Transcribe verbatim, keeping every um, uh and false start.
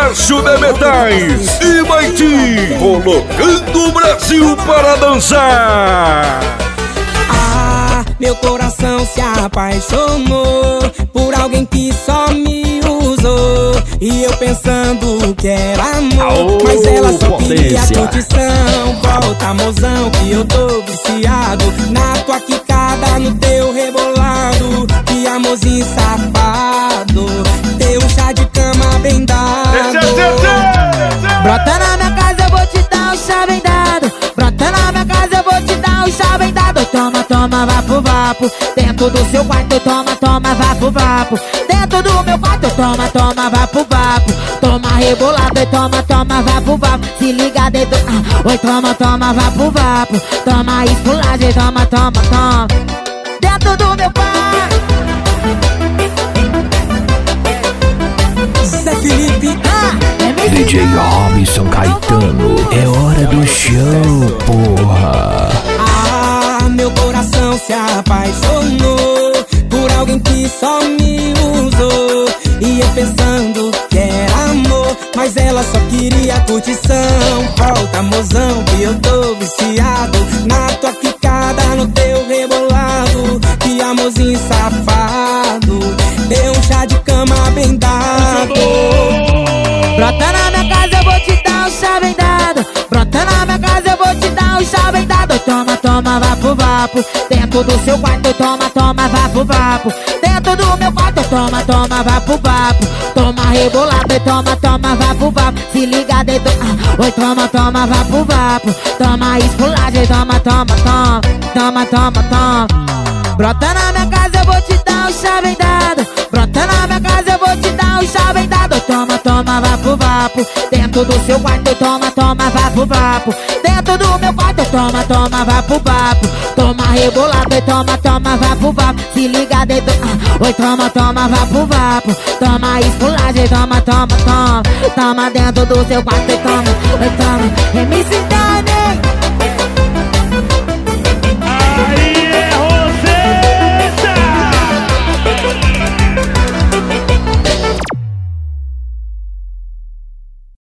Comércio de Metais e Maiti, colocando o Brasil para dançar. Ah, meu coração se apaixonou por alguém que só me usou, e eu pensando que era amor, oh, mas ela só potência. Queria curtição. Volta, mozão, que eu tô viciado na tua quicada, no teu rebolado. Que amorzinho safado, teu chá de cama bem dado. Brota na minha casa, eu vou te dar um chá bem dado. Brota na minha casa, eu vou te dar um chá bem dado. Toma, toma, vapo, vapo. Dentro do seu quarto, toma, toma, vapo, vapo. Dentro do meu quarto, toma, toma, vapo, vapo. Toma rebolado e toma, toma, vapo, vapo. Se liga dentro, ah, oi, toma, toma, vapo, vapo. Toma esculagem, toma, toma, toma. Dentro do meu quarto. Zé Felipe, ah, é D J Robson Caetano, é hora do show, porra. Ah, meu coração se apaixonou por alguém que só me usou, e eu pensando que era amor, mas ela só queria curtição. Volta, mozão, que eu tô viciado na tua quicada, no teu rebolado. Que amorzinho safado, deu um chá de cama bem dado. Brota na minha casa, eu vou te dar um chá bem dado. Brota na minha casa, eu vou te dar um chá bem dado. Toma, toma, vapo, vapo. Dentro do seu quarto, toma, toma, vapo, vapo. Dentro do meu quarto, toma, toma, vapo, vapo. Toma rebolado e toma, toma, vapo, vapo. Se liga dentro, ah, oi, toma, toma, vapo, vapo. Toma esculagem, toma, toma, toma. Toma, toma, toma. Brota na minha casa, eu vou te dar um chá bem dado. Brota na minha casa, eu vou te dar um chá bem dado. Toma, toma, vapo, vapo. Dentro do seu quarto, toma, toma, vapo, vapo. Dentro do meu quarto, toma, toma, vapo, vapo. Toma rebolado e toma, toma, vapo, vapo. Se liga dentro, ah, oi, toma, toma, vapo, vapo. Toma esculagem, toma, toma, toma. Toma dentro do seu quarto e toma, oi, toma. M C